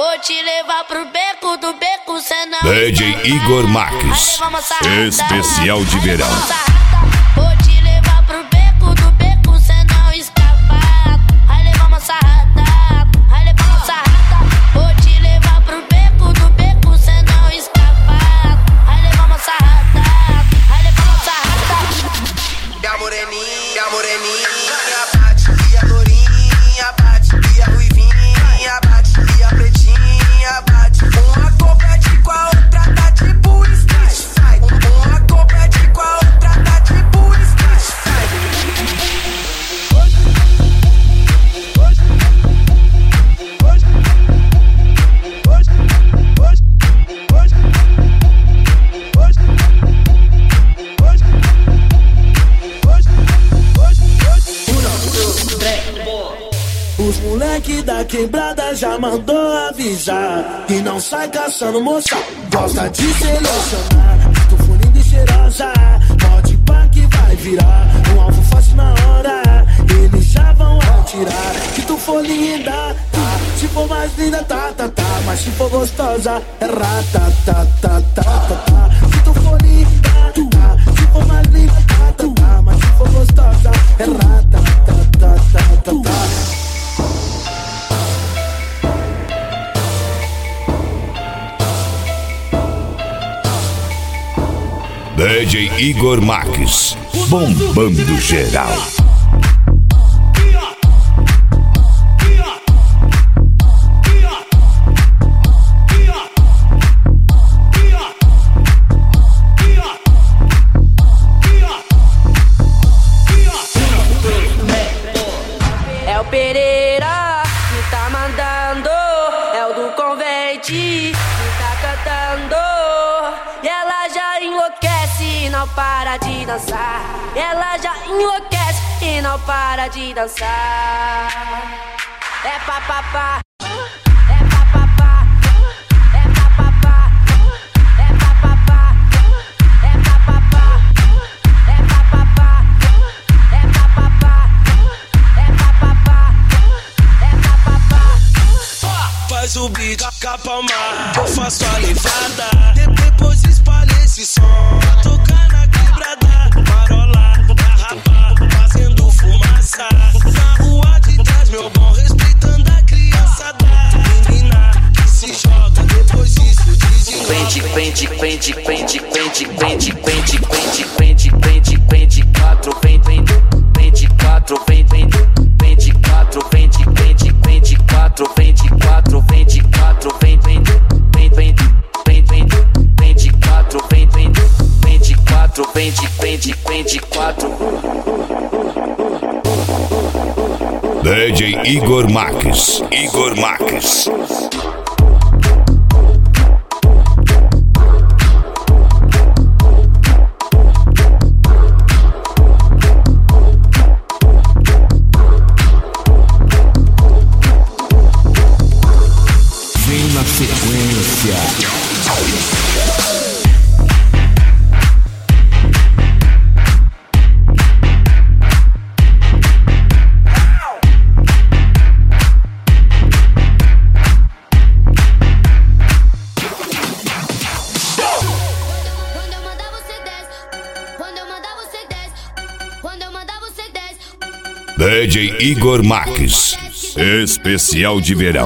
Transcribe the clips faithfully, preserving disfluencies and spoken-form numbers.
Vou te levar pro beco do beco, cê não D J Igor Marques, especial de verão. Vou te levar pro beco do beco, cê não escapa. Vai levar uma sarrada, vai levar uma sarrada. Vou te levar pro beco do beco, cê não escapa. Vai levar uma sarrada, vai levar uma sarrada. Minha moreninha, moreninha, bate, e a lourinha, bate, e a ruivinha, bate, e a pretinha, bate. Uma compete com a outra, tá tipo street fight. Uma compete com a outra, tá tipo street fight. Os moleque da quebrada já mandou avisar que não sai caçando moça, gosta de selecionar. Tu for linda e cheirosa, pode pá que vai virar um alvo fácil na hora, eles já vão atirar. Que tu for linda, tá, se for mais linda, tá, tá, tá, mas se for gostosa, é rata, tá, tá, tá, tá, tá. Se tu for linda, tá, se for mais linda, tá, tá, tá, mas se for gostosa, é rata, tá, tá, tá, tá, tá. D J Igor Marques, bombando geral. É o Pereira que tá mandando, é o do Convente que tá cantando. E ela já enlouquece e não para de dançar. Ela já enlouquece e não para de dançar. É papapá, é papapá, é papapá, é papapá, é papapá, é papapá, é papapá, é papapá, é papapá. Faz o beat com a palma, eu faço a levada. Depois espalha esse som, tocar na quebrada. Marola, garrafa, fazendo fumaça. Na rua de trás, meu bom, respeitando a criançada. Menina que se joga, depois isso desenrola. Pente, pente, pente, pente, pente, pente, pente, pente, pente, pente, pente, quatro, pente, pente, quatro, pente, pente, quatro, pente, pente, pente, quatro, pente, quatro, pente, quatro, pente, pente, pente, pente, quatro, pente, pente, quatro, pente, pente, pente, quatro. D J Igor Marques, Igor Marques. Vem na sequência. D J Igor Marques, especial de verão.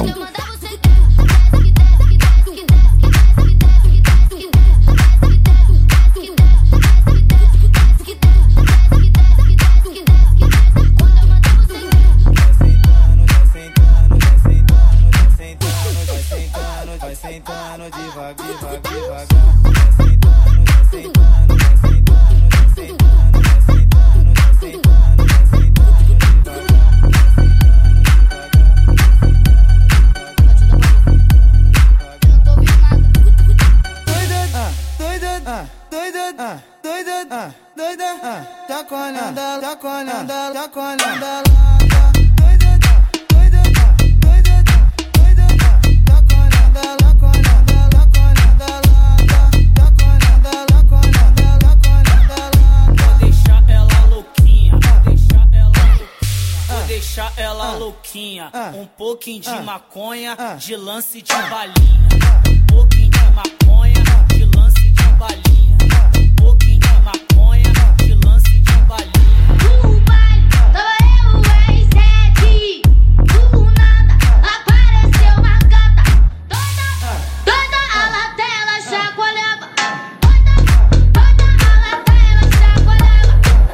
deixar ela louquinha. Um pouquinho de maconha, de lance de balinha. Um pouquinho de maconha, de lance de balinha. Um pouquinho de maconha, de lance de balinha. No baile, tava eu, R sete. Do nada, apareceu uma gata. Doida, doida, a latela chacoalhava. Doida, doida, a latela chacoalhava.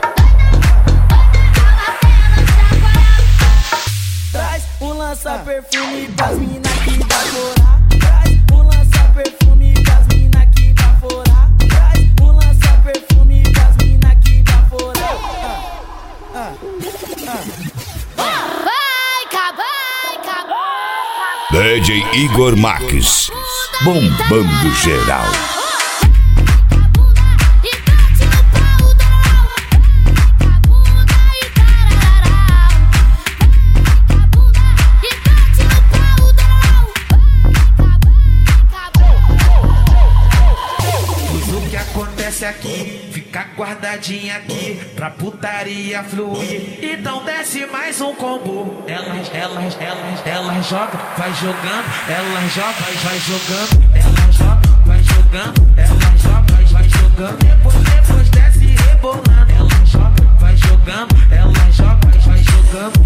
Traz um lança-perfume pras mina que baforar. Traz um lança-perfume pras mina que baforar. Traz um lança-perfume pras mina que baforar. Ah, ah, ah. Vai, cabai, cabai. D J Igor Marques, bombando geral. Aqui, fica guardadinha aqui pra putaria fluir. Então desce mais um combo. Elas, elas, elas, elas joga, vai jogando. Elas joga, vai, vai jogando. Elas joga, vai jogando. Elas joga, vai, vai jogando. Depois, depois desce rebolando. Elas joga, vai jogando. Elas joga, vai, vai jogando.